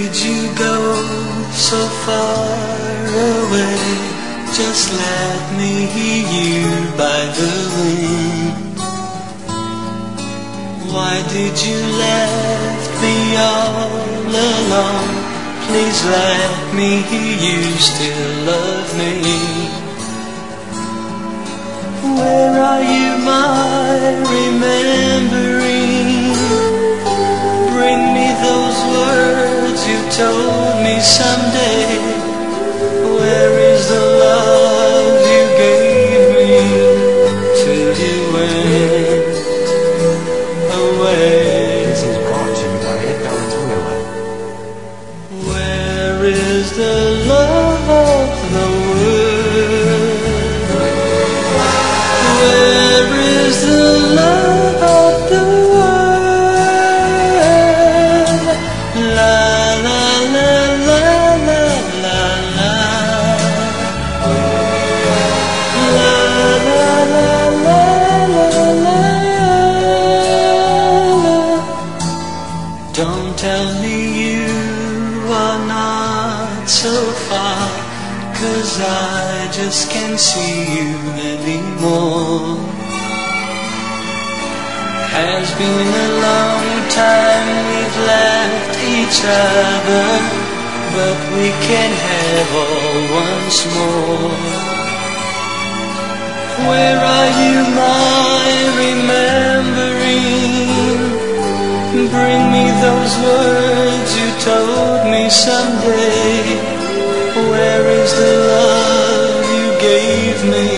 did you go so far away? Just let me hear you by the wind. Why did you left me all alone? Please let me hear you still love me. Where are you, my remembering? Bring me those words you told me someday. Where is the love you gave me till you went away? This is brought to you by Edgar Thriller. Where is the love of the world? Where is the love of the world? La la la la la la la. La la la la la la. Don't tell me you are not so far, 'cause I just can't see you anymore. Has been a long time we've left each other, but we can have all once more. Where are you, my remembering? Bring me those words you told me someday. Where is the love you gave me